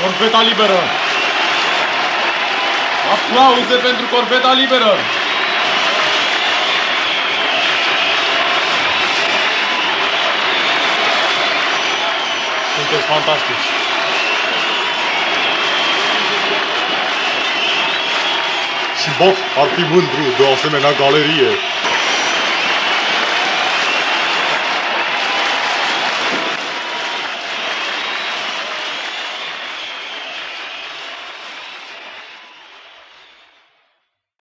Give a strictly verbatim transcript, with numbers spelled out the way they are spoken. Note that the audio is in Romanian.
Corveta liberă! Aplauze pentru corveta liberă! Sunteți fantastici! Și Bach ar fi mândru de o asemenea galerie.